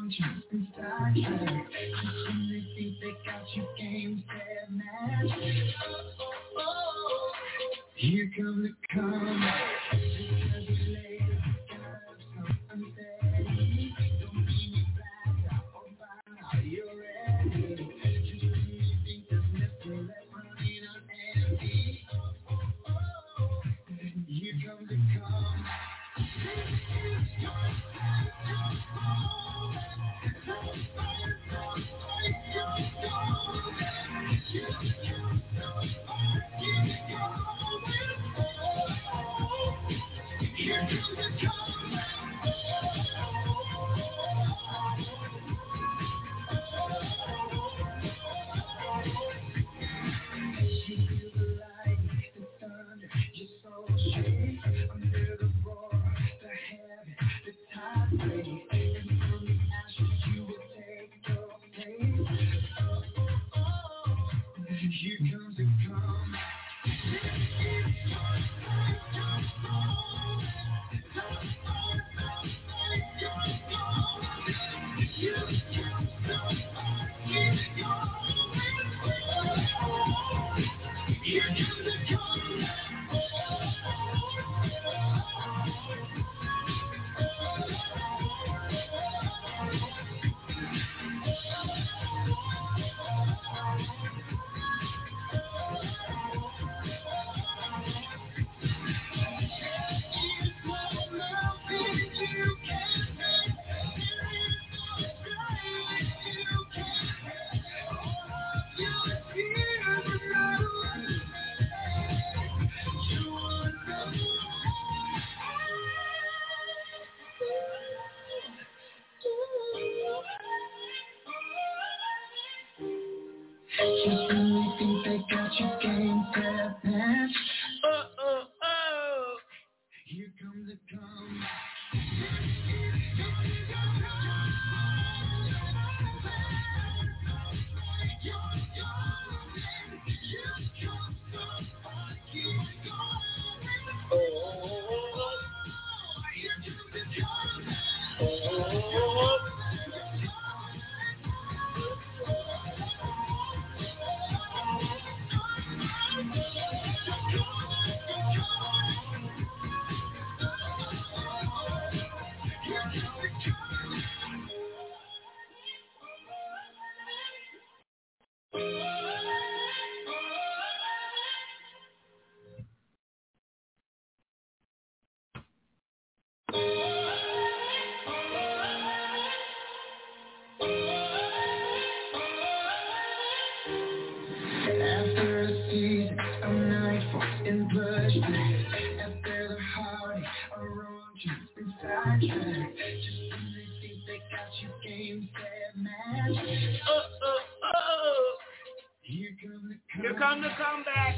Here come the comeback.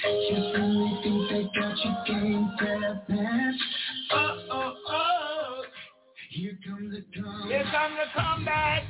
Just when you think they got you game deathmatch. Here comes the comeback. Here comes the comeback.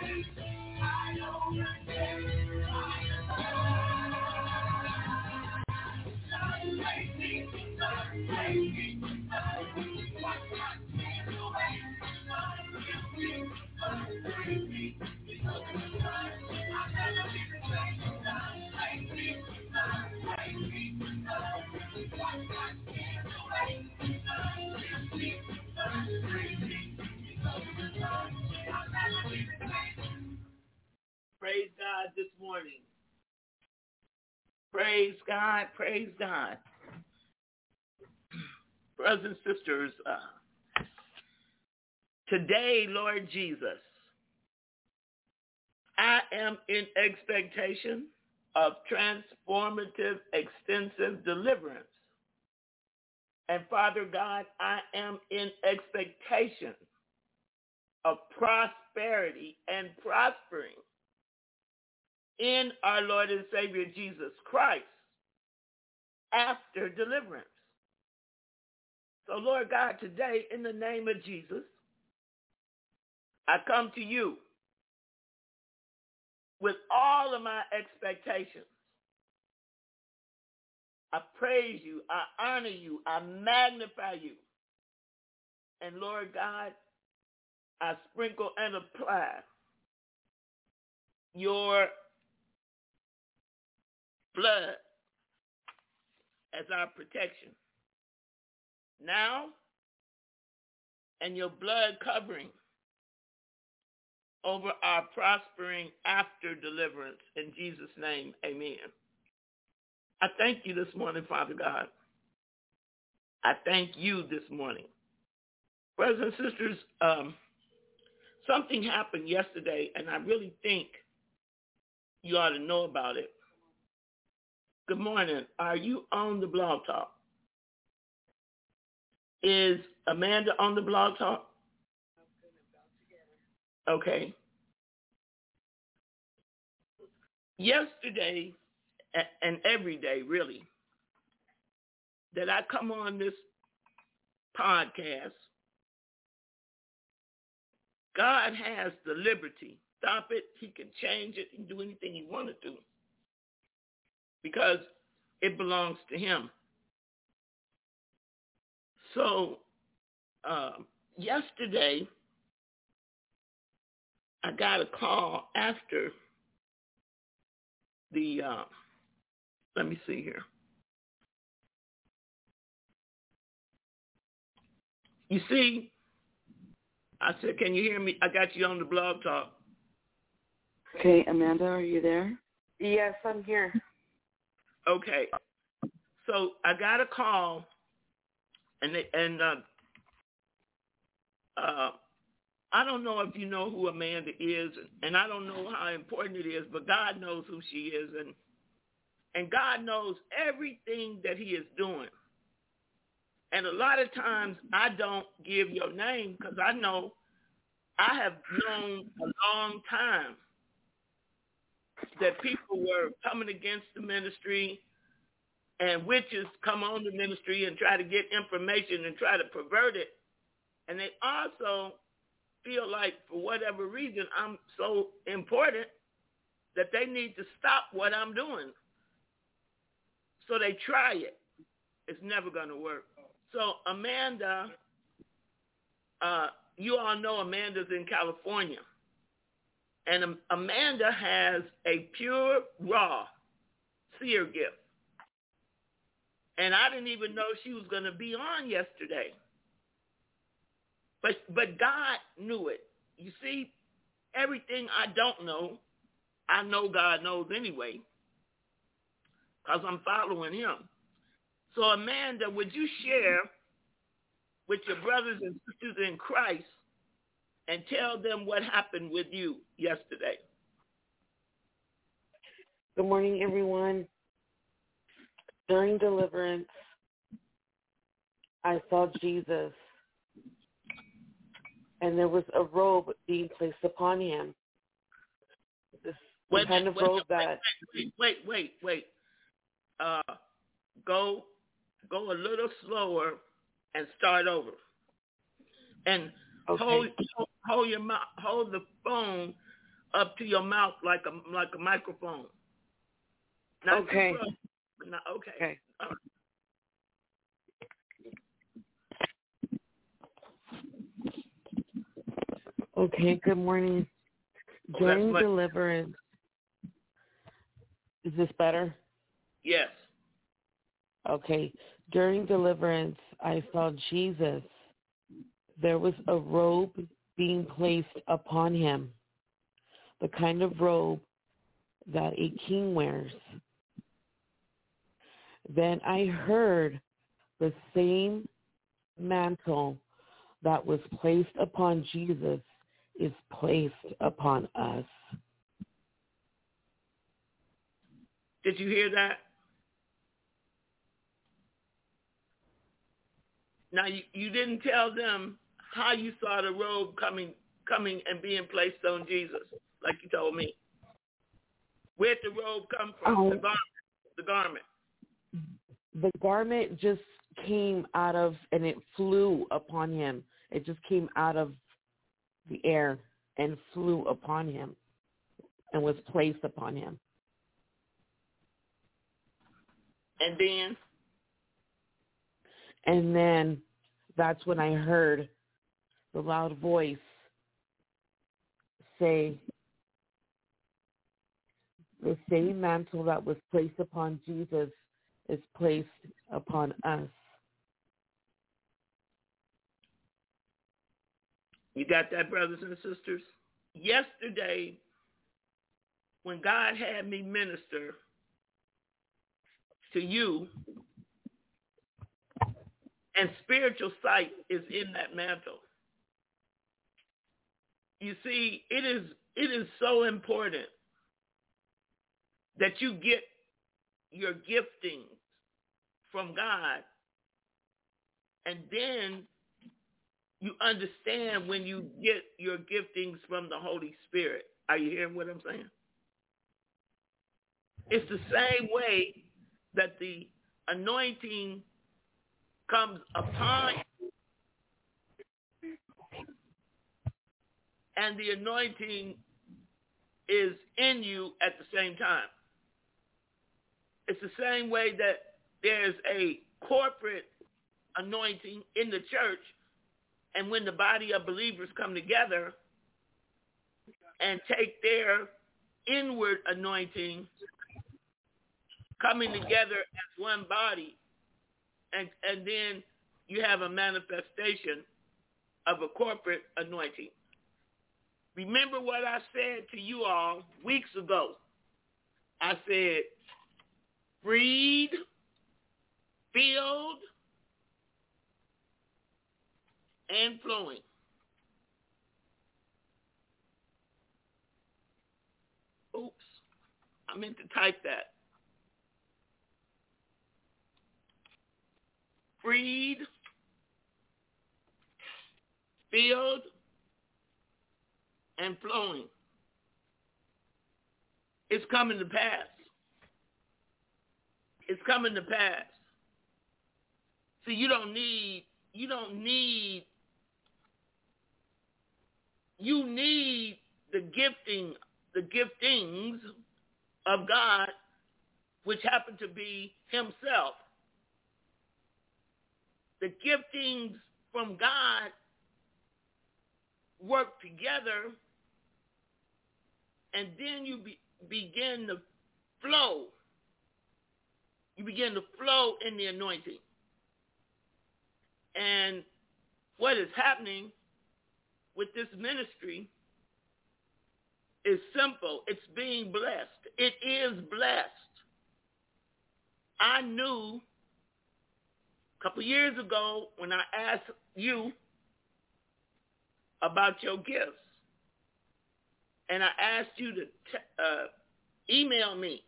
Praise God this morning. Praise God. Praise God. Brothers and sisters, today, Lord Jesus, I am in expectation of transformative, extensive deliverance. And Father God, I am in expectation of prosperity and prospering in our Lord and Savior Jesus Christ after deliverance. So Lord God, today in the name of Jesus, I come to you with all of my expectations. I praise you, I honor you, I magnify you. And Lord God, I sprinkle and apply your blood as our protection now, and your blood covering over our prospering after deliverance. In Jesus' name, amen. I thank you this morning, Father God. I thank you this morning. Brothers and sisters, something happened yesterday, and I really think you ought to know about it. Good morning. Are you on the Blog Talk? Is Amanda on the Blog Talk? Okay. Yesterday, and every day, really, that I come on this podcast, God has the liberty. Stop it. He can change it and do anything he wants to do because it belongs to him. So yesterday, I got a call after the, let me see here. You see, I said, can you hear me? I got you on the Blog Talk. Okay, Amanda, are you there? Yes, I'm here. Okay. So I got a call, and I don't know if you know who Amanda is, and I don't know how important it is, but God knows who she is, and God knows everything that he is doing. And a lot of times I don't give your name because I know I have known a long time that people were coming against the ministry and witches come on the ministry and try to get information and try to pervert it. And they also feel like for whatever reason I'm so important that they need to stop what I'm doing. So they try it. It's never going to work. So Amanda, you all know Amanda's in California. And Amanda has a pure, raw seer gift. And I didn't even know she was going to be on yesterday. But God knew it. You see, everything I don't know, I know God knows anyway, because I'm following him. So Amanda, would you share with your brothers and sisters in Christ and tell them what happened with you yesterday? Good morning, everyone. During deliverance, I saw Jesus, and there was a robe being placed upon him. This kind of robe that... Wait. Go a little slower and start over. And okay. hold the phone up to your mouth like a microphone. Not okay. close, but not, okay. Okay. Okay, good morning. During deliverance, is this better? Yes. Okay. During deliverance, I saw Jesus. There was a robe being placed upon him, the kind of robe that a king wears. Then I heard the same mantle that was placed upon Jesus is placed upon us. Did you hear that? Now, you didn't tell them how you saw the robe coming and being placed on Jesus, like you told me. Where'd the robe come from? The garment. The garment just came out of, and it flew upon him. It just came out of the air and flew upon him and was placed upon him. And then that's when I heard the loud voice say, the same mantle that was placed upon Jesus is placed upon us. You got that, brothers and sisters? Yesterday, when God had me minister to you, and spiritual sight is in that mantle. You see, it is so important that you get your giftings from God, and then you understand when you get your giftings from the Holy Spirit. Are you hearing what I'm saying? It's the same way that the anointing comes upon you, and the anointing is in you at the same time. It's the same way that there's a corporate anointing in the church, and when the body of believers come together and take their inward anointing, coming together as one body, and then you have a manifestation of a corporate anointing. Remember what I said to you all weeks ago. I said, freed, filled, and flowing. Oops, I meant to type that. Freed, filled, and flowing. It's coming to pass. It's coming to pass. See, you need the giftings of God, which happen to be himself. The giftings from God work together, and then you begin to flow. You begin to flow in the anointing. And what is happening with this ministry is simple. It's being blessed. It is blessed. I knew a couple years ago when I asked you about your gifts, and I asked you to email me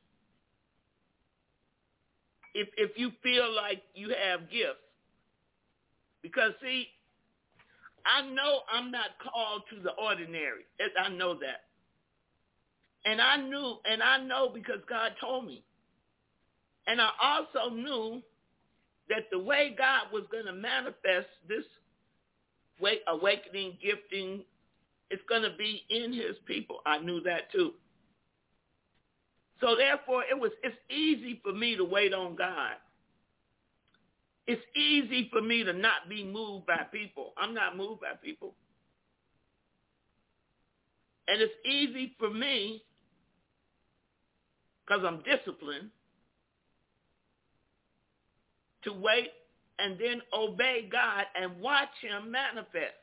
if you feel like you have gifts. Because, see, I know I'm not called to the ordinary. I know that. And I know because God told me. And I also knew that the way God was going to manifest this way, awakening, gifting, It's going to be in his people. I knew that too. So therefore, it's easy for me to wait on God. It's easy for me to not be moved by people. I'm not moved by people. And it's easy for me, because I'm disciplined, to wait and then obey God and watch him manifest.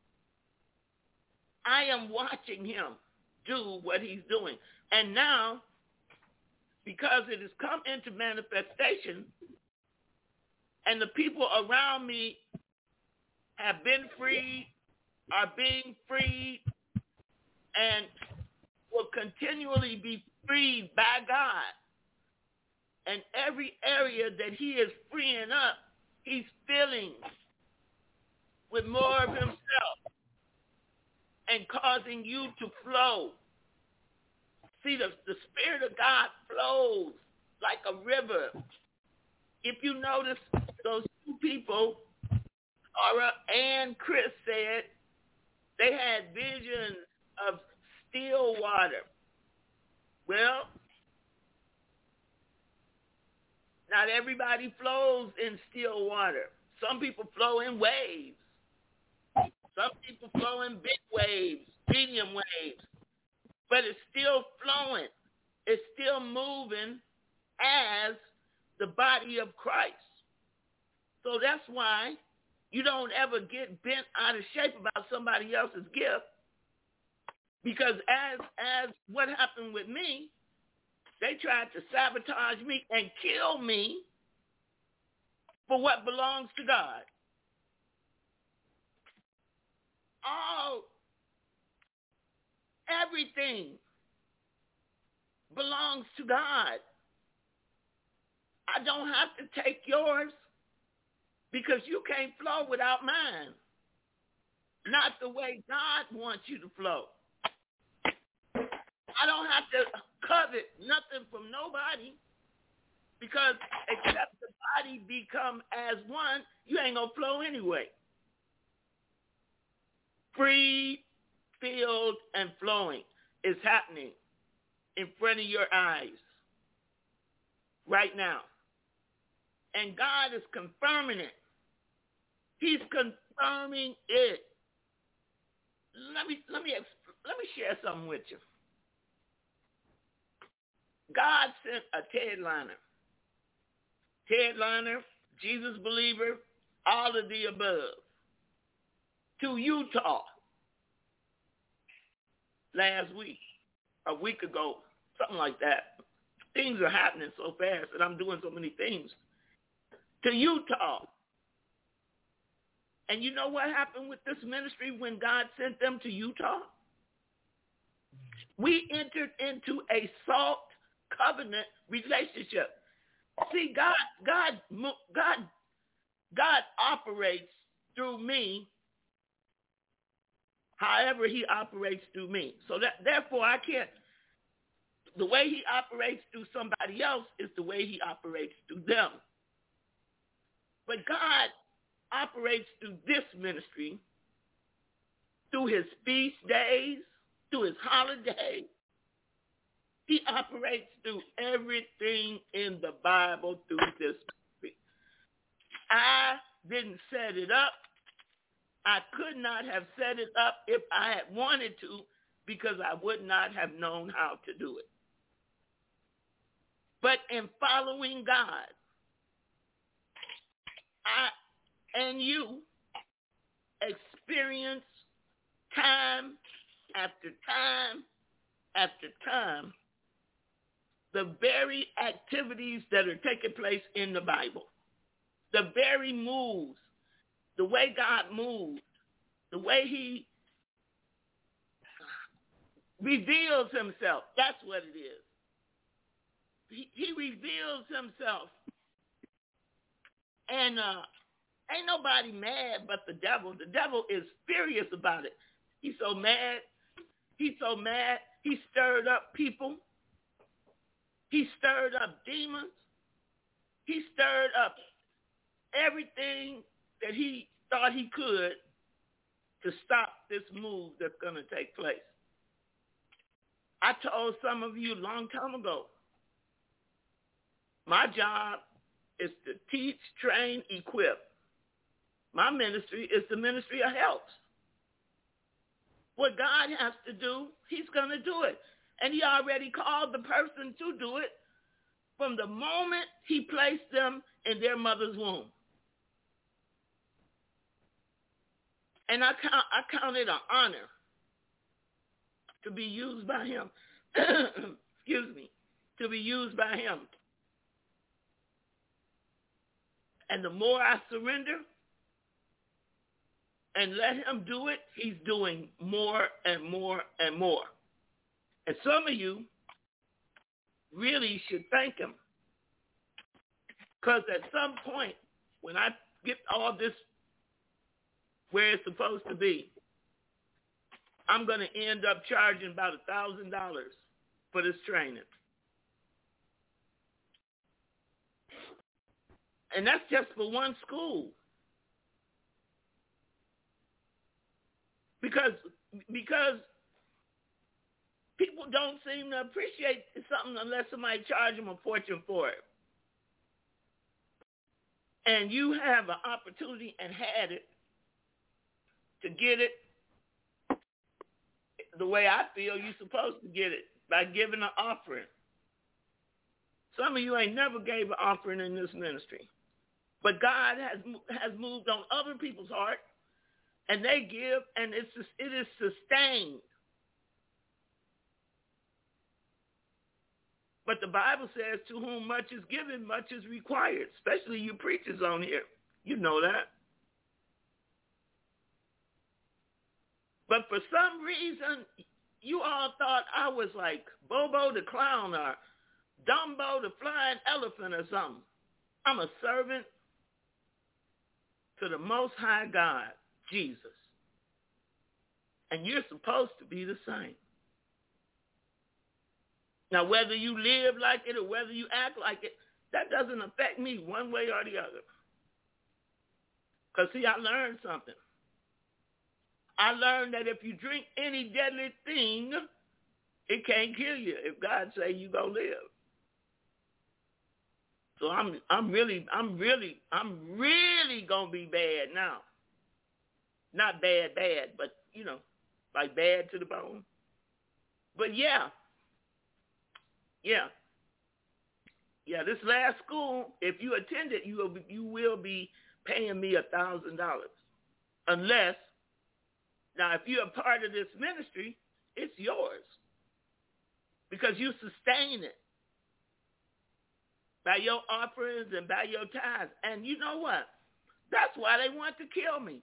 I am watching him do what he's doing. And now, because it has come into manifestation, and the people around me have been freed, are being freed, and will continually be freed by God. And every area that he is freeing up, he's filling with more of himself and causing you to flow. See, the Spirit of God flows like a river. If you notice, those two people, Aura and Chris, said they had visions of still water. Well, not everybody flows in still water. Some people flow in waves. Some people flow in big waves, medium waves. But it's still flowing. It's still moving as the body of Christ. So that's why you don't ever get bent out of shape about somebody else's gift. Because as what happened with me, they tried to sabotage me and kill me for what belongs to God. Everything belongs to God. I don't have to take yours because you can't flow without mine. Not the way God wants you to flow. I don't have to covet nothing from nobody because except the body become as one, you ain't going to flow anyway. Free, filled, and flowing is happening in front of your eyes right now. And God is confirming it. He's confirming it. Let me share something with you. God sent a Ted Liner. Ted Liner, Jesus believer, all of the above, to Utah last week, a week ago, something like that. Things are happening so fast and I'm doing so many things. To Utah. And you know what happened with this ministry when God sent them to Utah? We entered into a salt covenant relationship. See, God operates through me however he operates through me. So therefore I can't, the way he operates through somebody else is the way he operates through them. But God operates through this ministry, through his feast days, through his holidays. He operates through everything in the Bible through this ministry. I didn't set it up. I could not have set it up if I had wanted to because I would not have known how to do it. But in following God, I and you experience time after time after time the very activities that are taking place in the Bible, the very moves, the way God moved, the way he reveals himself. That's what it is. He reveals himself. And ain't nobody mad but the devil. The devil is furious about it. He's so mad. He's so mad. He stirred up people. He stirred up demons. He stirred up everything that he thought he could to stop this move that's going to take place. I told some of you a long time ago, my job is to teach, train, equip. My ministry is the ministry of helps. What God has to do, he's going to do it. And he already called the person to do it from the moment he placed them in their mother's womb. And I count it an honor to be used by him. Excuse me. To be used by him. And the more I surrender and let him do it, he's doing more and more and more. And some of you really should thank him. Because at some point, when I get all this where it's supposed to be, I'm going to end up charging about $1,000 for this training. And that's just for one school. Because people don't seem to appreciate something unless somebody charges them a fortune for it. And you have an opportunity and had it to get it the way I feel you're supposed to get it, by giving an offering. Some of you ain't never gave an offering in this ministry. But God has moved on other people's heart, and they give, and it is sustained. But the Bible says, to whom much is given, much is required, especially you preachers on here. You know that. But for some reason, you all thought I was like Bobo the Clown or Dumbo the Flying Elephant or something. I'm a servant to the Most High God, Jesus. And you're supposed to be the same. Now, whether you live like it or whether you act like it, that doesn't affect me one way or the other. Because, see, I learned something. I learned that if you drink any deadly thing, it can't kill you if God say you gonna live. So I'm really gonna be bad now. Not bad, but like bad to the bone. But yeah. This last school, if you attend it, you will be paying me $1,000, unless. Now, if you're a part of this ministry, it's yours because you sustain it by your offerings and by your tithes. And you know what? That's why they want to kill me.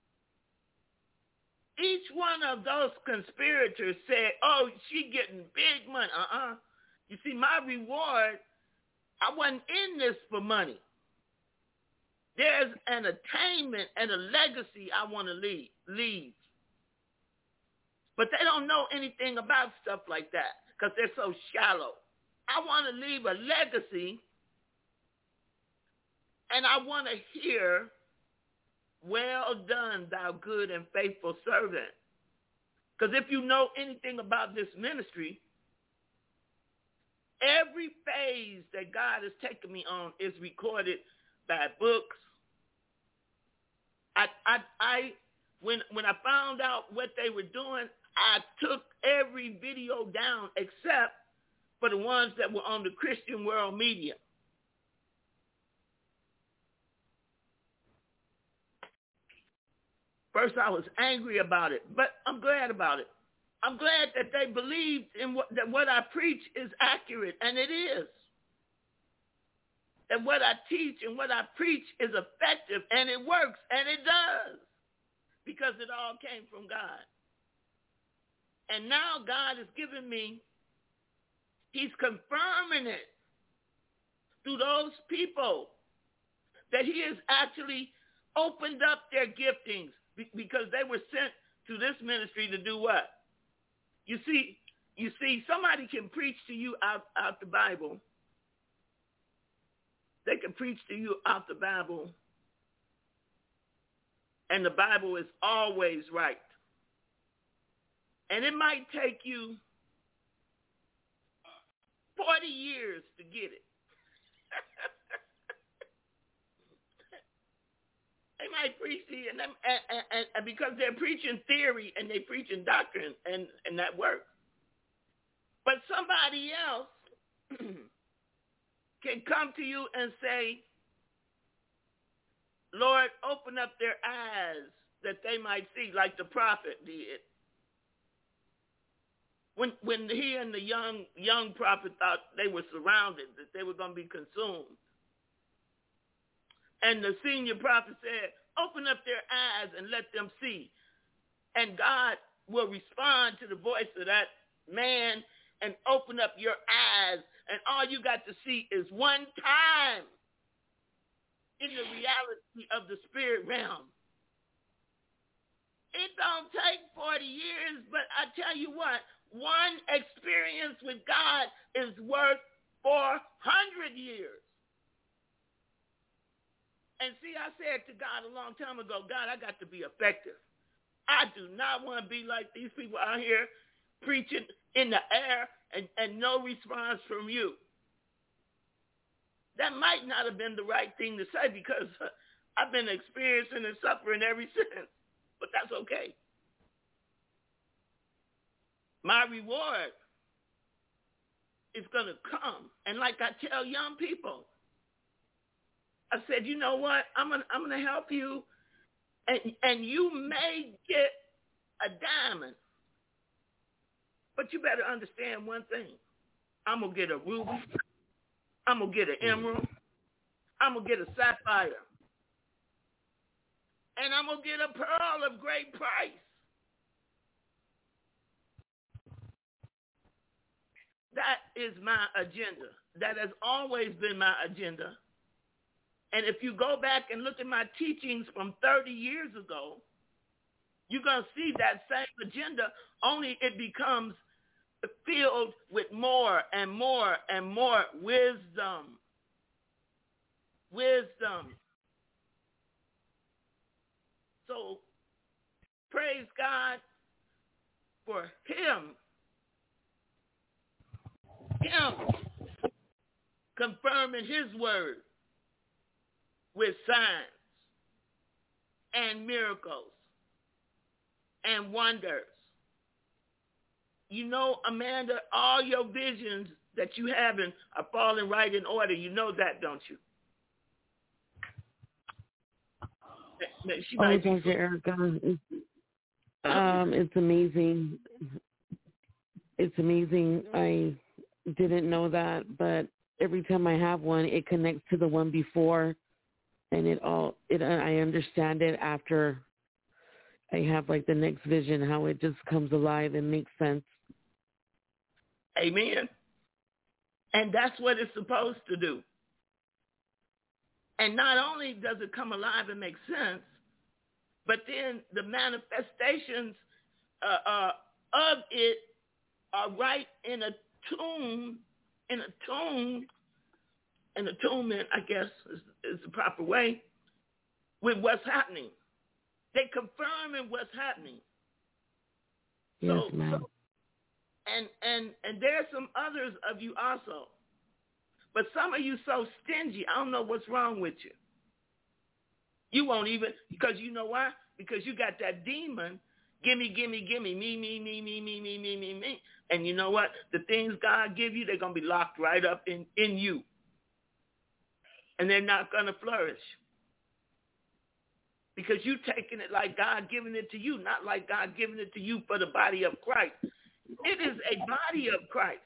Each one of those conspirators said, oh, she getting big money. You see, my reward, I wasn't in this for money. There's an attainment and a legacy I want to leave. But they don't know anything about stuff like that because they're so shallow. I want to leave a legacy, and I want to hear, well done, thou good and faithful servant. Because if you know anything about this ministry, every phase that God has taken me on is recorded by books. When I found out what they were doing, I took every video down except for the ones that were on the Christian World Media. First, I was angry about it, but I'm glad about it. I'm glad that they believed in that what I preach is accurate, and it is. That what I teach and what I preach is effective, and it works, and it does, because it all came from God. And now God has given me, he's confirming it through those people that he has actually opened up their giftings because they were sent to this ministry to do what? You see, somebody can preach to you out the Bible. They can preach to you out the Bible And the Bible is always right. And it might take you 40 years to get it. They might preach to you, and because they're preaching theory and they're preaching doctrine, and that works. But somebody else can come to you and say, Lord, open up their eyes that they might see, like the prophet did. When he and the young prophet thought they were surrounded, that they were going to be consumed. And the senior prophet said, open up their eyes and let them see. And God will respond to the voice of that man and open up your eyes. And all you got to see is one time in the reality of the spirit realm. It don't take 40 years, but I tell you what, one experience with God is worth 400 years. And see, I said to God a long time ago, God, I got to be effective. I do not want to be like these people out here preaching in the air and no response from you. That might not have been the right thing to say because I've been experiencing and suffering ever since. But that's okay. My reward is going to come. And like I tell young people, I said, you know what? I'm gonna help you, and you may get a diamond, but you better understand one thing. I'm gonna get a ruby. I'm gonna get an emerald. I'm gonna get a sapphire, and I'm gonna get a pearl of great price. That is my agenda. That has always been my agenda. And if you go back and look at my teachings from 30 years ago, you're going to see that same agenda, only it becomes filled with more and more and more wisdom. Wisdom. So praise God for him confirming his word with signs and miracles and wonders. You know, Amanda, all your visions that you have are falling right in order. You know that, don't you? Dr. Erica, it's amazing. It's amazing. I didn't know that, but every time I have one, it connects to the one before. And I understand it after I have like the next vision, how it just comes alive and makes sense. Amen. And that's what it's supposed to do. And not only does it come alive and make sense, but then the manifestations of it are right in attunement, I guess, is the proper way, with what's happening. They confirming what's happening. Yes, ma'am. And there's some others of you also. But some of you so stingy, I don't know what's wrong with you. You won't even, because you know why? Because you got that demon, gimme, me. And you know what? The things God give you, they're going to be locked right up in you. And they're not going to flourish. Because you taking it like God giving it to you, not like God giving it to you for the body of Christ. It is a body of Christ.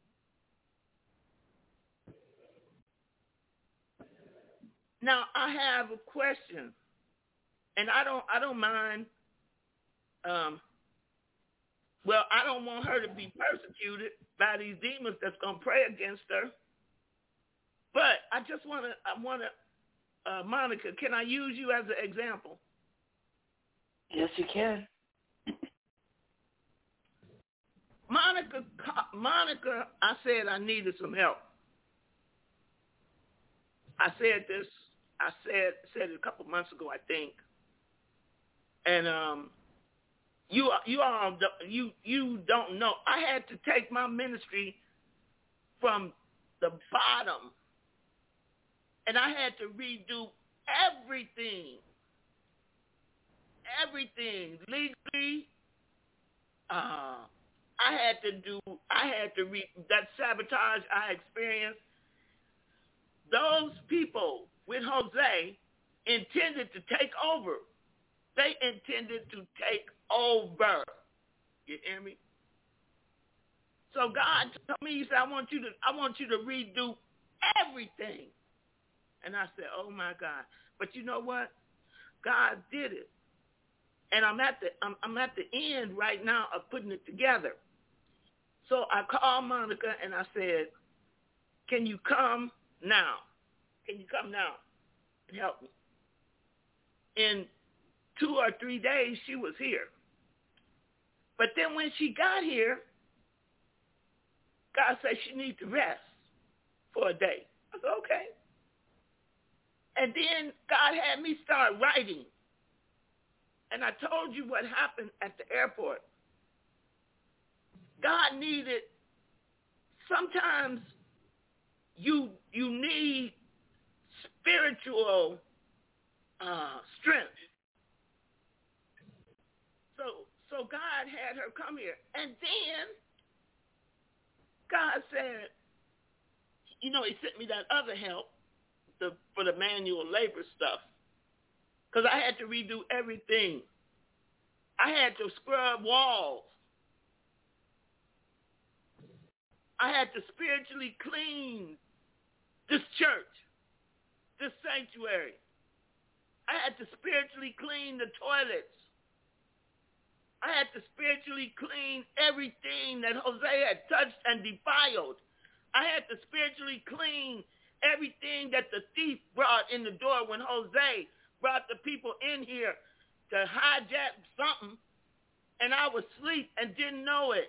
Now, I have a question, and I don't mind. I don't want her to be persecuted by these demons that's going to pray against her. But I want to, Monica, can I use you as an example? Yes, you can. Monica, I said I needed some help. I said it a couple months ago, I think. And you all you don't know. I had to take my ministry from the bottom, and I had to redo everything legally. I had to read that sabotage I experienced. Those people with Jose intended to take over. They intended to take over. You hear me? So God told me, he said, I want you to redo everything. And I said, oh my God. But you know what? God did it. And I'm at the end right now of putting it together. So I called Monica and I said, can you come now? Can you come now and help me? In 2 or 3 days, she was here. But then when she got here, God said she needs to rest for a day. I said, okay. And then God had me start writing. And I told you what happened at the airport. God needed, sometimes you need spiritual strength. So God had her come here. And then God said, he sent me that other help for the manual labor stuff. Because I had to redo everything. I had to scrub walls. I had to spiritually clean this church, this sanctuary. I had to spiritually clean the toilets. I had to spiritually clean everything that Jose had touched and defiled. I had to spiritually clean everything that the thief brought in the door when Jose brought the people in here to hijack something, and I was asleep and didn't know it.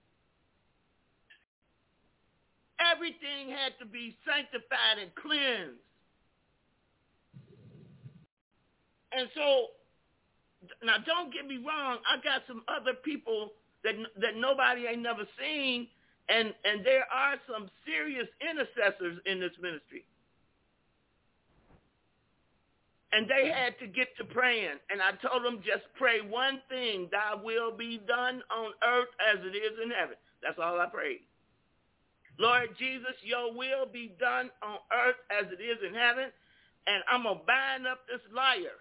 Everything had to be sanctified and cleansed. And so, now don't get me wrong, I got some other people that nobody ain't never seen, and there are some serious intercessors in this ministry. And they had to get to praying, and I told them just pray one thing, thy will be done on earth as it is in heaven. That's all I prayed. Lord Jesus, your will be done on earth as it is in heaven, and I'm going to bind up this liar.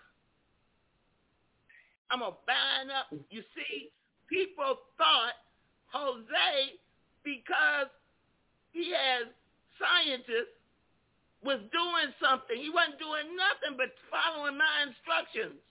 I'm going to bind up. You see, people thought Jose, because he has scientists, was doing something. He wasn't doing nothing but following my instructions.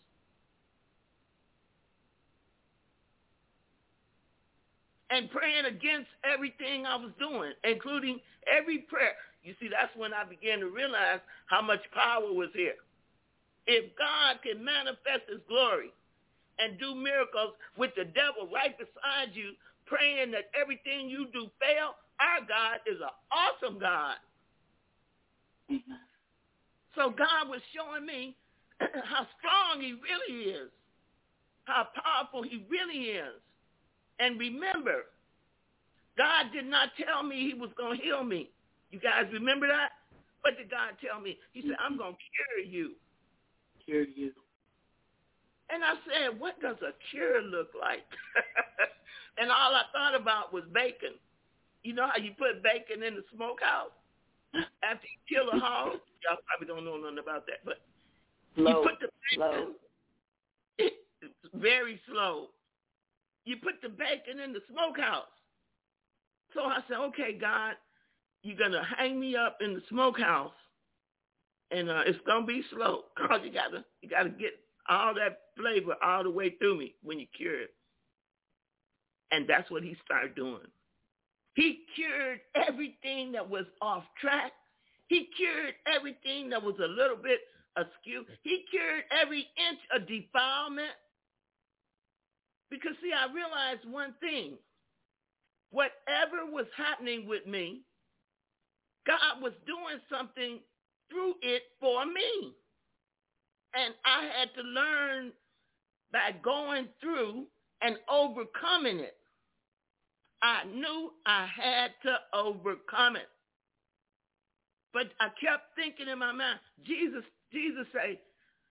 And praying against everything I was doing, including every prayer. You see, that's when I began to realize how much power was here. If God can manifest his glory and do miracles with the devil right beside you, praying that everything you do fail, our God is an awesome God. Amen. So God was showing me how strong he really is, how powerful he really is. And remember, God did not tell me he was going to heal me. You guys remember that? What did God tell me? He said, I'm going to cure you. Cure you. And I said, what does a cure look like? And all I thought about was bacon. You know how you put bacon in the smokehouse after you kill a hog? Y'all probably don't know nothing about that, but Slow, you put the bacon, it's very slow. You put the bacon in the smokehouse. So I said, okay, God, you're going to hang me up in the smokehouse, and it's going to be slow because you got to get all that flavor all the way through me when you cure it. And that's what he started doing. He cured everything that was off track. He cured everything that was a little bit askew. He cured every inch of defilement. Because, see, I realized one thing. Whatever was happening with me, God was doing something through it for me. And I had to learn by going through and overcoming it. I knew I had to overcome it. But I kept thinking in my mind, Jesus say,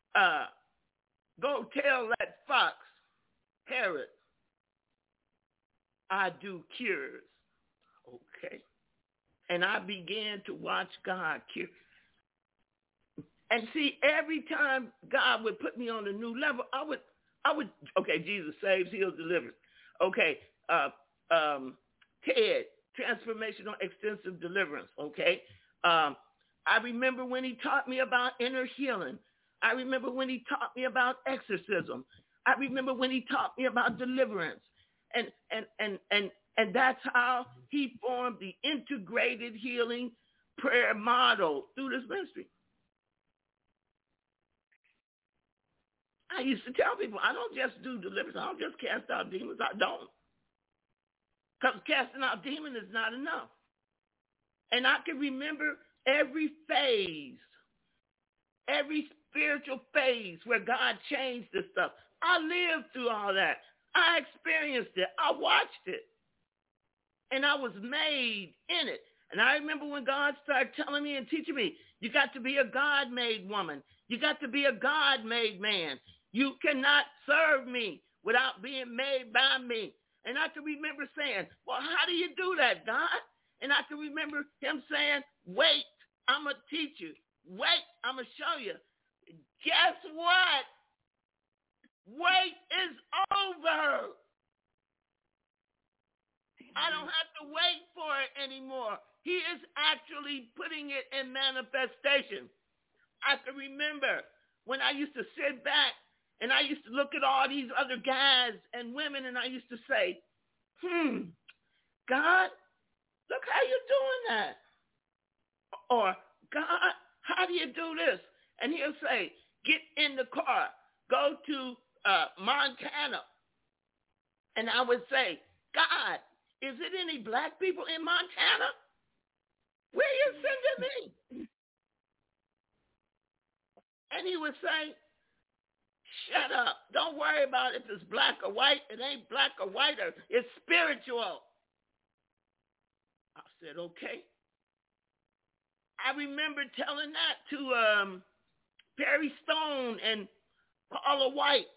go tell that fox, Herod, I do cures. Okay. And I began to watch God cure. And see, every time God would put me on a new level, I would, okay, Jesus saves, heals, delivers. Okay, TED, transformational extensive deliverance. Okay. I remember when he taught me about inner healing. I remember when he taught me about exorcism. I remember when he taught me about deliverance. And that's how he formed the integrated healing prayer model through this ministry. I used to tell people, I don't just do deliverance. I don't just cast out demons. I don't. Because casting out demons is not enough. And I can remember every phase, every spiritual phase where God changed this stuff. I lived through all that. I experienced it. I watched it. And I was made in it. And I remember when God started telling me and teaching me, you got to be a God-made woman. You got to be a God-made man. You cannot serve me without being made by me. And I can remember saying, well, how do you do that, God? And I can remember him saying, wait, I'm going to teach you. Wait, I'm going to show you. Guess what? Wait is over. I don't have to wait for it anymore. He is actually putting it in manifestation. I can remember when I used to sit back and I used to look at all these other guys and women and I used to say, God, look how you're doing that. Or, God, how do you do this? And he'll say, get in the car, go to Montana. And I would say, God, is it any black people in Montana? Where are you sending me? And he would say, shut up. Don't worry about if it's black or white. It ain't black or white. It's spiritual. I said, okay. I remember telling that to Perry Stone and Paula White.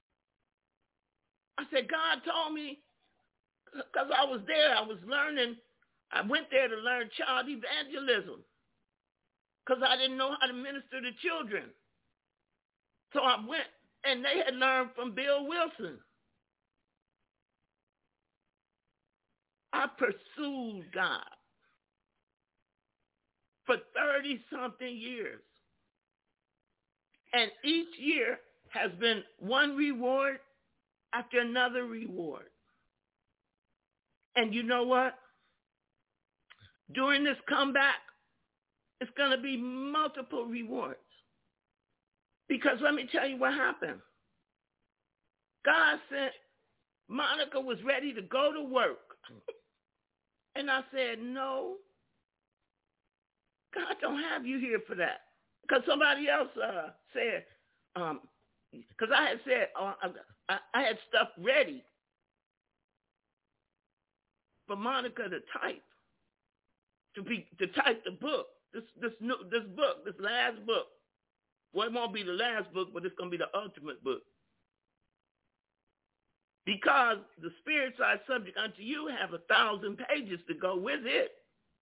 I said, God told me, because I was there, I was learning. I went there to learn child evangelism because I didn't know how to minister to children. So I went, and they had learned from Bill Wilson. I pursued God for 30-something years. And each year has been one reward after another reward. And you know what? During this comeback, it's going to be multiple rewards. Because let me tell you what happened. God said Monica was ready to go to work. And I said, no, God don't have you here for that. Because somebody else said, because I had said, I had stuff ready for Monica to type, to type the book, this book, this last book. Well, it won't be the last book, but it's going to be the ultimate book. Because the spirit side subject unto you have 1,000 pages to go with it.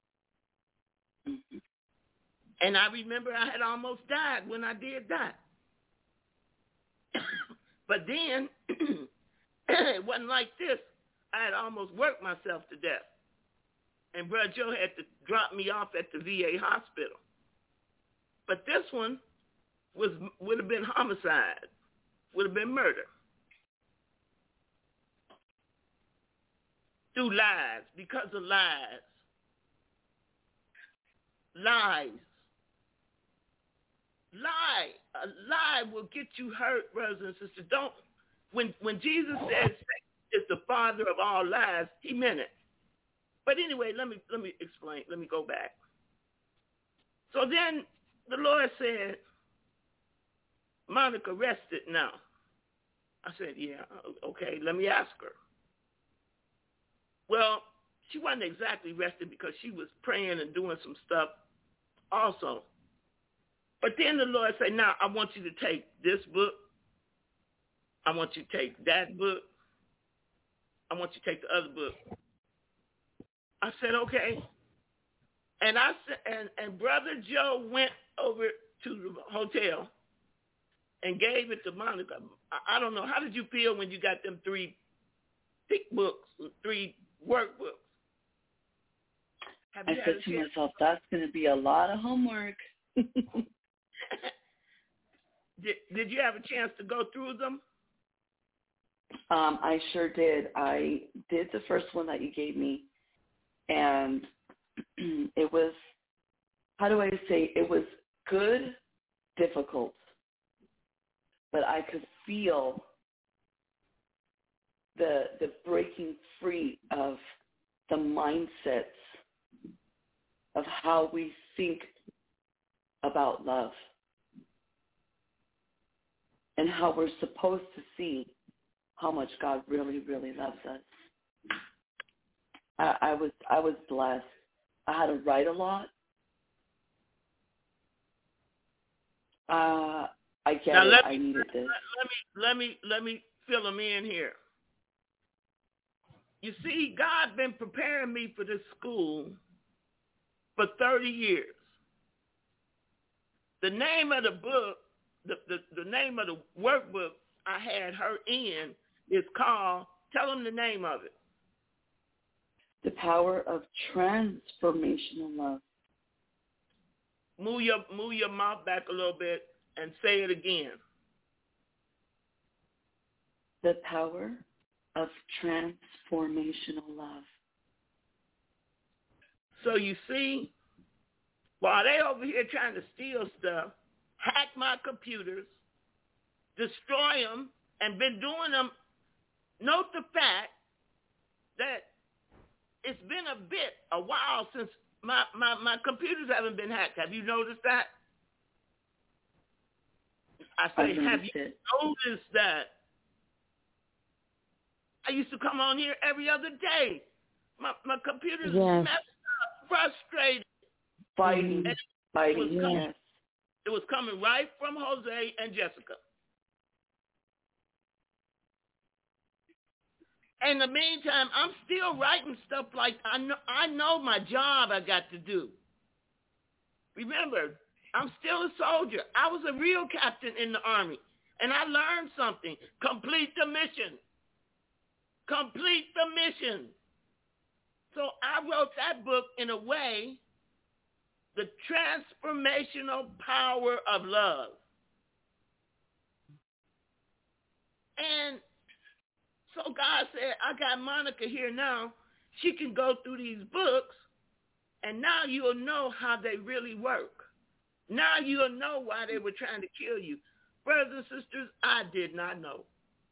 And I remember I had almost died when I did that. But then, it wasn't like this. I had almost worked myself to death. And Brother Joe had to drop me off at the VA hospital. But this one would have been homicide, would have been murder. Through lies, because of lies. Lies. A lie will get you hurt, brothers and sisters. When Jesus says is the father of all lies, he meant it. But anyway, let me explain. Let me go back. So then the Lord said, Monica, rest it now. I said, yeah, okay, let me ask her. Well, she wasn't exactly rested because she was praying and doing some stuff also. But then the Lord said, now I want you to take this book. I want you to take that book. I want you to take the other book. I said, okay. And I said, and Brother Joe went over to the hotel and gave it to Monica. I don't know. How did you feel when you got them 3 thick books, 3 workbooks? I said to myself, that's going to be a lot of homework. Did you have a chance to go through them? I sure did. I did the first one that you gave me, and it was, how do I say, it was good, difficult, but I could feel the breaking free of the mindsets of how we think about love and how we're supposed to see how much God really, really loves us. I was blessed. I had to write a lot. I get now it. I needed this. Let me fill them in here. You see, God been preparing me for this school for 30 years. The name of the book, the name of the workbook I had her in is called, tell them the name of it. The Power of Transformational Love. Move your mouth back a little bit and say it again. The Power of Transformational Love. So you see, while they over here trying to steal stuff, hack my computers, destroy them, and been doing them, note the fact that it's been a while since my computers haven't been hacked. Have you noticed that? I say, have you noticed that? I used to come on here every other day. My computer's messed up, frustrated. Fighting, yes. It was coming right from Jose and Jessica. In the meantime, I'm still writing stuff like I know my job I got to do. Remember, I'm still a soldier. I was a real captain in the Army, and I learned something. Complete the mission. Complete the mission. So I wrote that book in a way, The Transformational Power of Love. And so God said, I got Monica here now. She can go through these books, and now you'll know how they really work. Now you'll know why they were trying to kill you. Brothers and sisters, I did not know.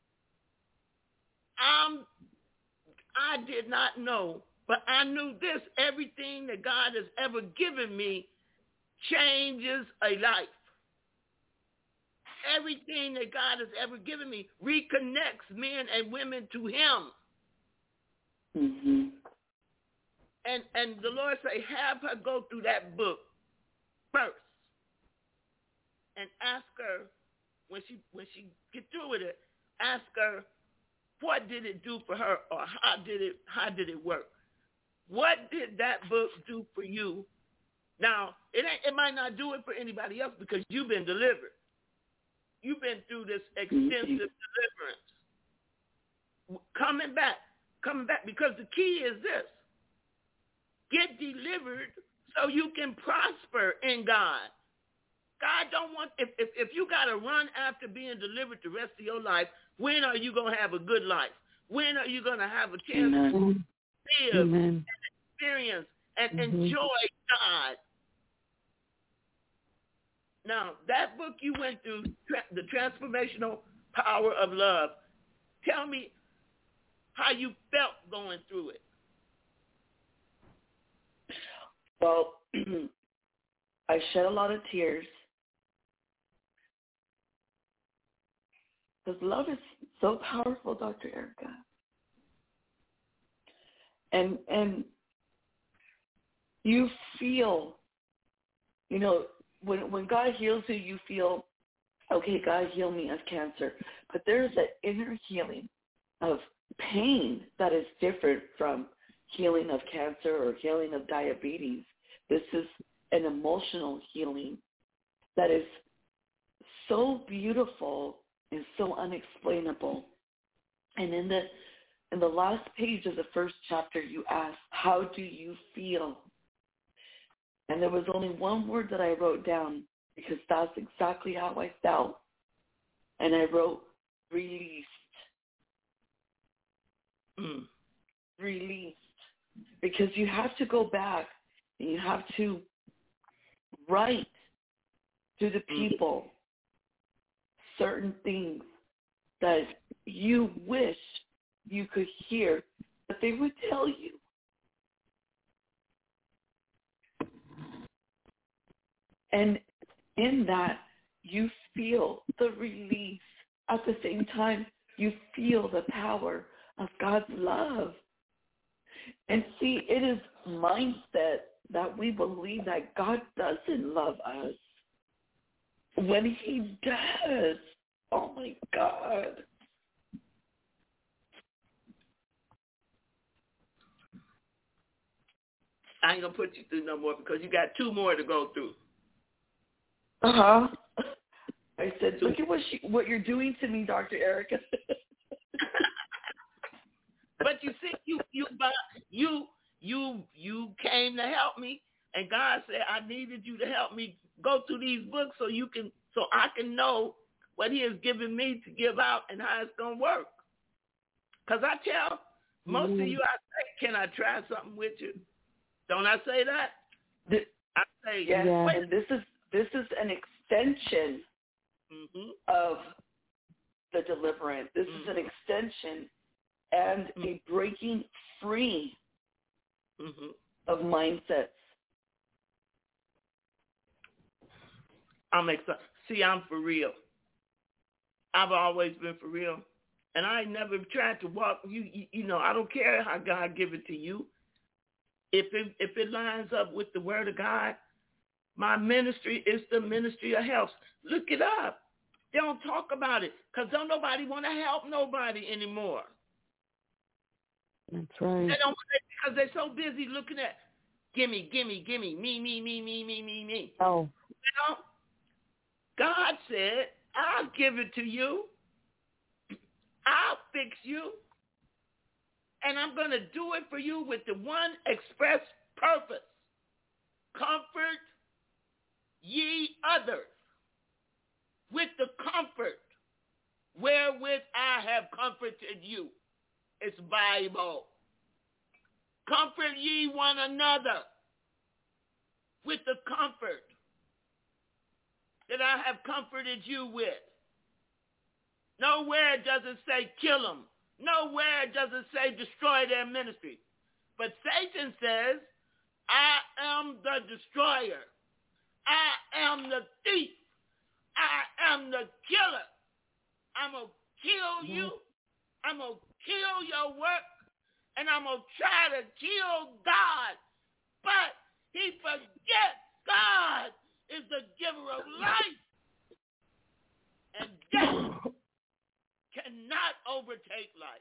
I did not know, but I knew this. Everything that God has ever given me changes a life. Everything that God has ever given me reconnects men and women to him. Mm-hmm. And the Lord say, have her go through that book first and ask her, when she get through with it, ask her, what did it do for her, or how did it work? What did that book do for you? Now, it might not do it for anybody else because you've been delivered. You've been through this extensive deliverance. Coming back, because the key is this. Get delivered so you can prosper in God. God don't want, if you got to run after being delivered the rest of your life, when are you going to have a good life? When are you going to have a chance to live and experience and enjoy God? Now, that book you went through, The Transformational Power of Love, tell me how you felt going through it. Well, I shed a lot of tears. Because love is So powerful, Dr. Erica. And you feel, when God heals you, you feel, okay, God heal me of cancer. But there's an inner healing of pain that is different from healing of cancer or healing of diabetes. This is an emotional healing that is so beautiful and so unexplainable. And in the last page of the first chapter, you ask, how do you feel? And there was only one word that I wrote down because that's exactly how I felt. And I wrote, released. Released. Because you have to go back and you have to write to the people certain things that you wish you could hear, but they would tell you. And in that, you feel the release. At the same time, you feel the power of God's love. And see, it is mindset that we believe that God doesn't love us. When he does, oh my God. I ain't going to put you through no more because you got 2 more to go through. Uh-huh. I said, look at what you're doing to me, Dr. Erica. But you see, you came to help me, and God said, I needed you to help me go through these books so I can know what he has given me to give out and how it's going to work. Because I tell most of you, I say, can I try something with you? Don't I say that? I say, yes. And this is an extension of the deliverance. This is an extension and a breaking free of mindsets. I'm excited. See, I'm for real. I've always been for real. And I never tried to walk. I don't care how God give it to you. If it lines up with the word of God, my ministry is the ministry of health. Look it up. They don't talk about it because don't nobody want to help nobody anymore. That's right. They don't because they're so busy looking at gimme, me. Oh. God said, I'll give it to you. I'll fix you. And I'm going to do it for you with the one express purpose. Comfort ye others with the comfort wherewith I have comforted you. It's Bible. Comfort ye one another with the comfort that I have comforted you with. Nowhere does it say kill them. Nowhere does it say destroy their ministry. But Satan says, I am the destroyer. I am the thief. I am the killer. I'm going to kill you. I'm going to kill your work. And I'm going to try to kill God. But he forgets God is the giver of life. And death cannot overtake life.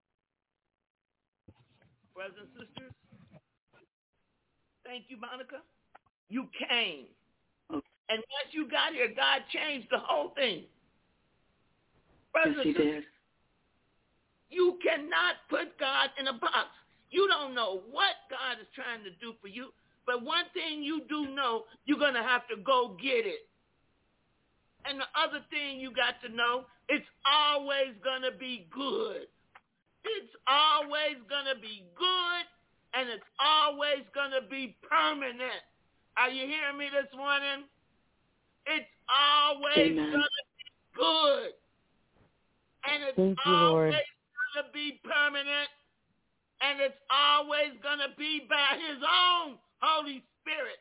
Brothers and sisters, thank you, Monica. You came. And once you got here, God changed the whole thing. Brothers and sisters, you cannot put God in a box. You don't know what God is trying to do for you, but one thing you do know, you're going to have to go get it. And the other thing you got to know, it's always going to be good. It's always going to be good, and it's always going to be permanent. Are you hearing me this morning? It's always going to be good. And it's always going to be permanent. And it's always going to be by his own Holy Spirit.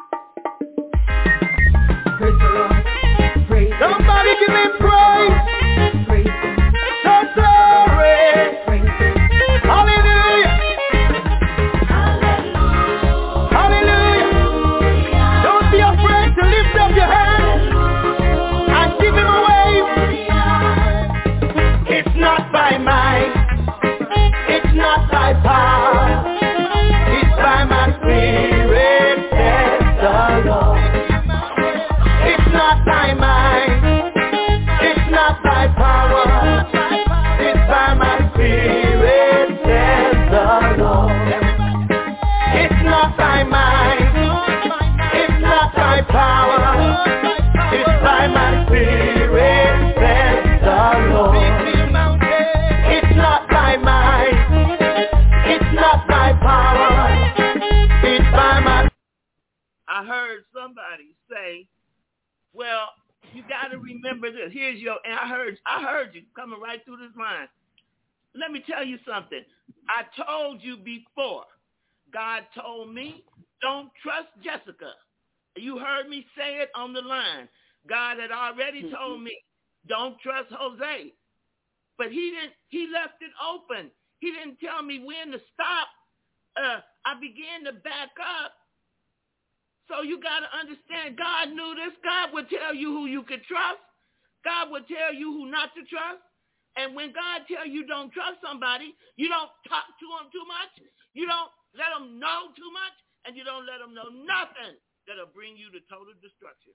Praise the Lord. Praise Somebody give me praise. I heard somebody say, well, you got to remember this. Here's your, and I heard you coming right through this line. Let me tell you something. I told you before. God told me, don't trust Jessica. You heard me say it on the line. God had already told me, don't trust Jose. But he left it open. He didn't tell me when to stop. I began to back up. So you got to understand, God knew this. God would tell you who you could trust. God would tell you who not to trust. And when God tells you don't trust somebody, you don't talk to them too much. You don't let them know too much. And you don't let them know nothing that'll bring you to total destruction.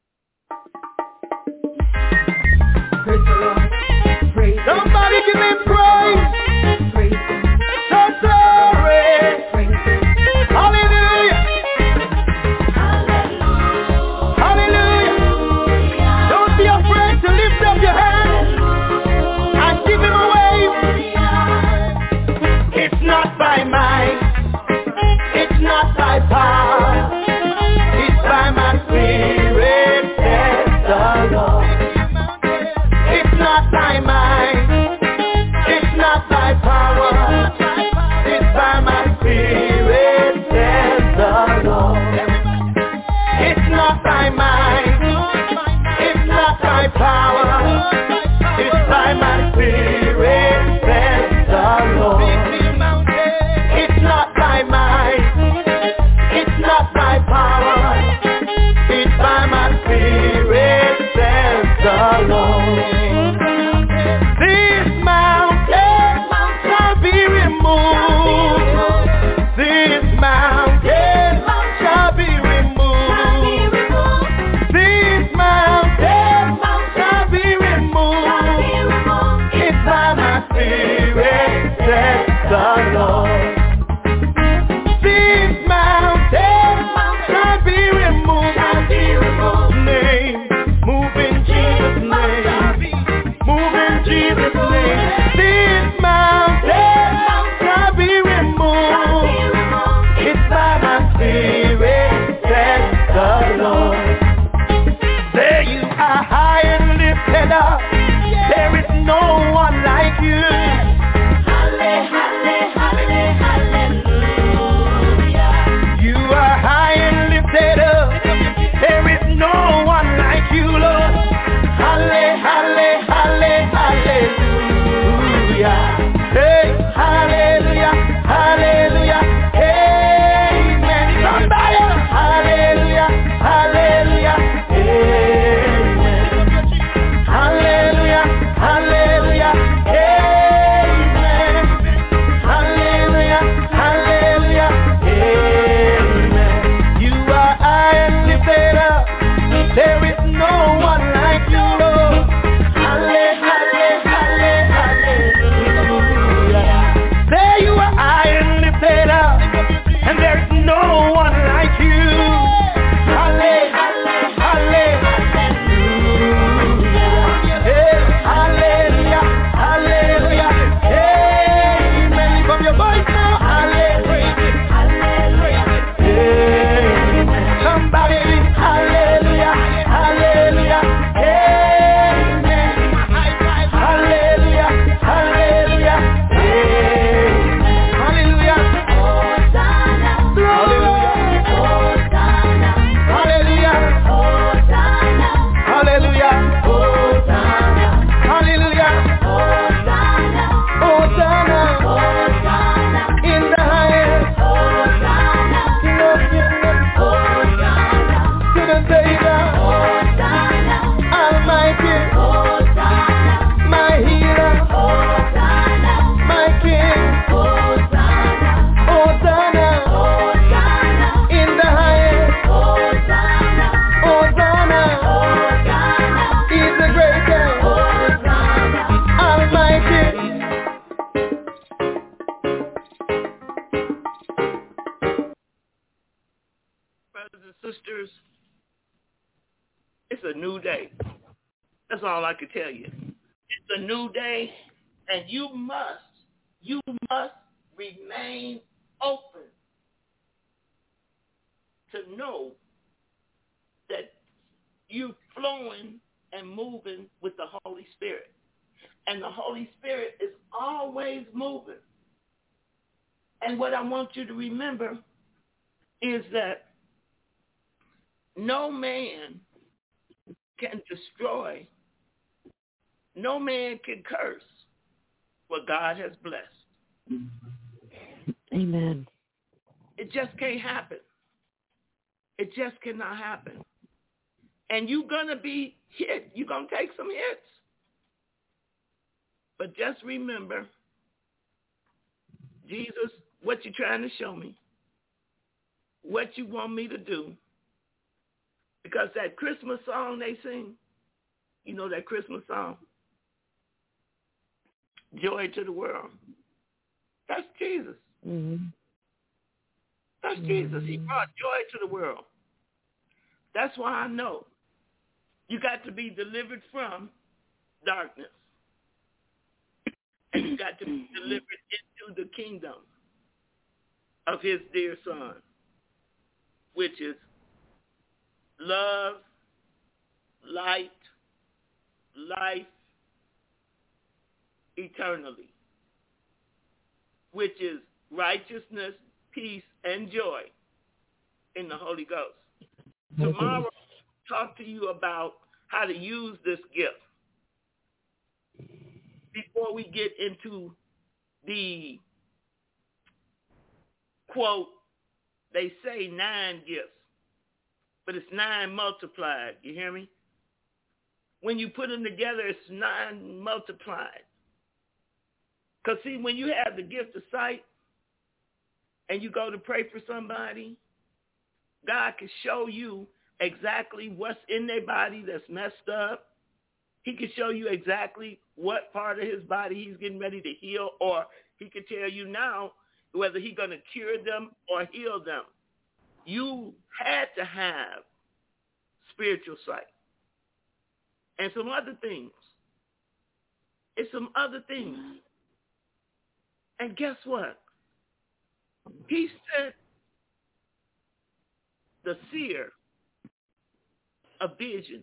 Praise the Lord. Praise somebody give me praise. Praise so glory. Praise hallelujah. Hallelujah. Don't be afraid to lift up your hands and give him a wave. It's not by might. It's not by power. It's by my spirit, says the Lord. It's not by might, it's not by power. sisters, it's a new day. That's all I can tell you. It's a new day, and you must remain open to know that you're flowing and moving with the Holy Spirit. And the Holy Spirit is always moving. And what I want you to remember is that no man can destroy, no man can curse what God has blessed. Amen. It just can't happen. It just cannot happen. And you're going to be hit. You're going to take some hits. But just remember, Jesus, what you trying to show me, what you want me to do. Because that Christmas song they sing, you know that Christmas song, Joy to the World. That's Jesus. Mm-hmm. That's Jesus. He brought joy to the world. That's why I know you got to be delivered from darkness. And you got to be delivered into the kingdom of his dear son, which is love, light, life, eternally, which is righteousness, peace, and joy in the Holy Ghost. Tomorrow, I'll talk to you about how to use this gift. Before we get into the quote, they say 9 gifts, but it's 9 multiplied. You hear me? When you put them together, it's 9 multiplied. Because see, when you have the gift of sight and you go to pray for somebody, God can show you exactly what's in their body that's messed up. He can show you exactly what part of his body he's getting ready to heal, or he can tell you now whether he's going to cure them or heal them. You had to have spiritual sight. And some other things. It's some other things. And guess what? He sent the seer a vision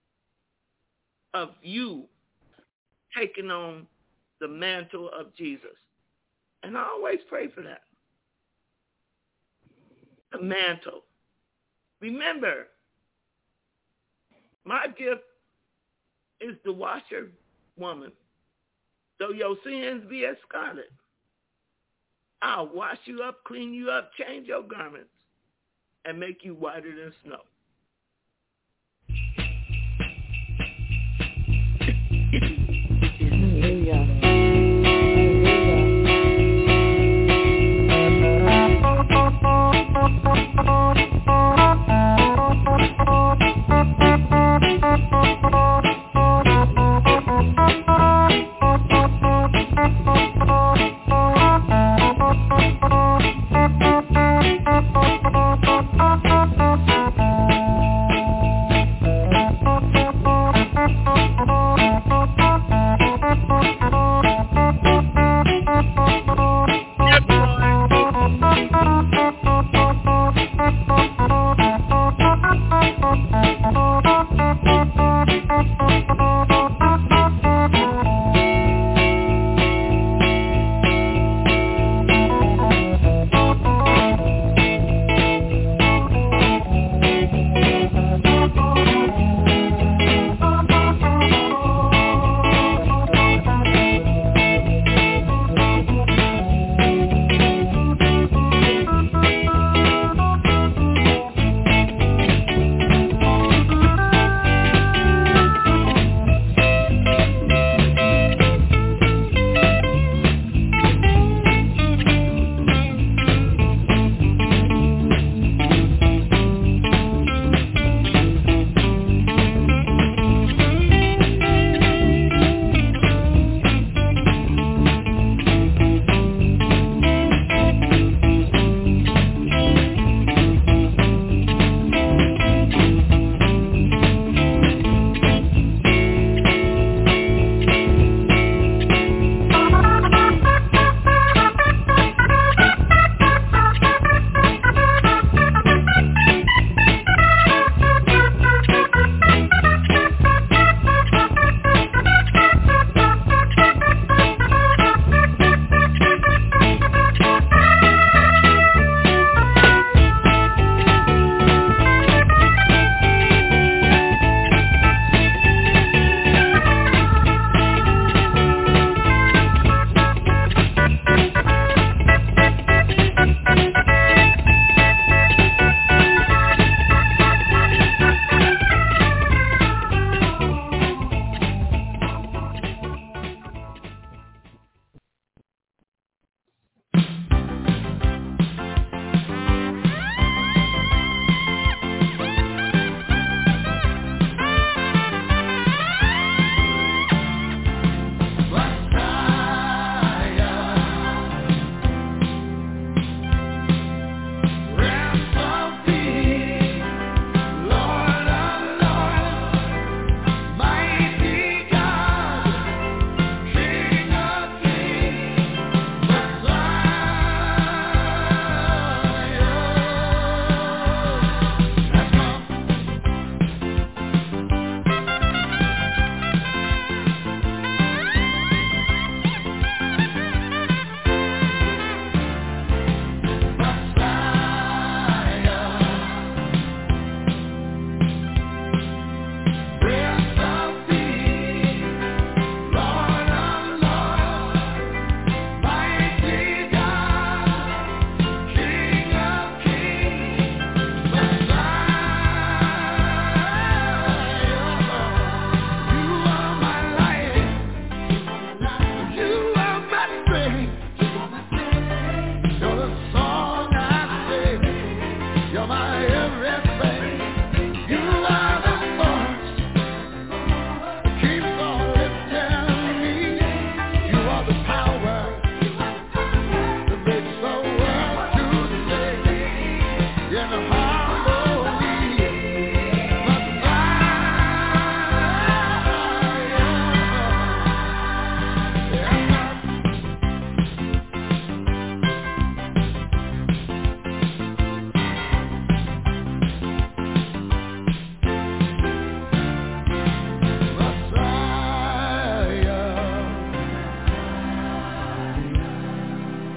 of you taking on the mantle of Jesus. And I always pray for that. The mantle. Remember, my gift is the washer woman. Though your sins be as scarlet, I'll wash you up, clean you up, change your garments, and make you whiter than snow. Hallelujah.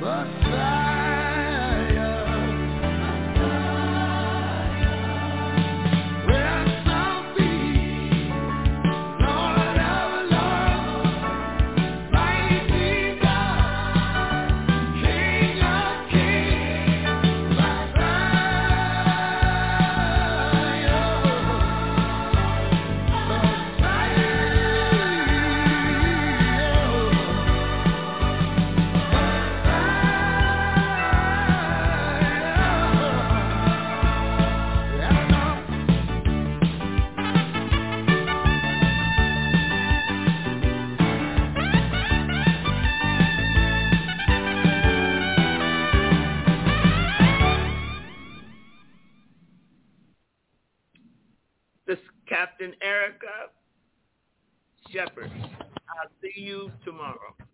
This is Captain Erica Shepherd. I'll see you tomorrow.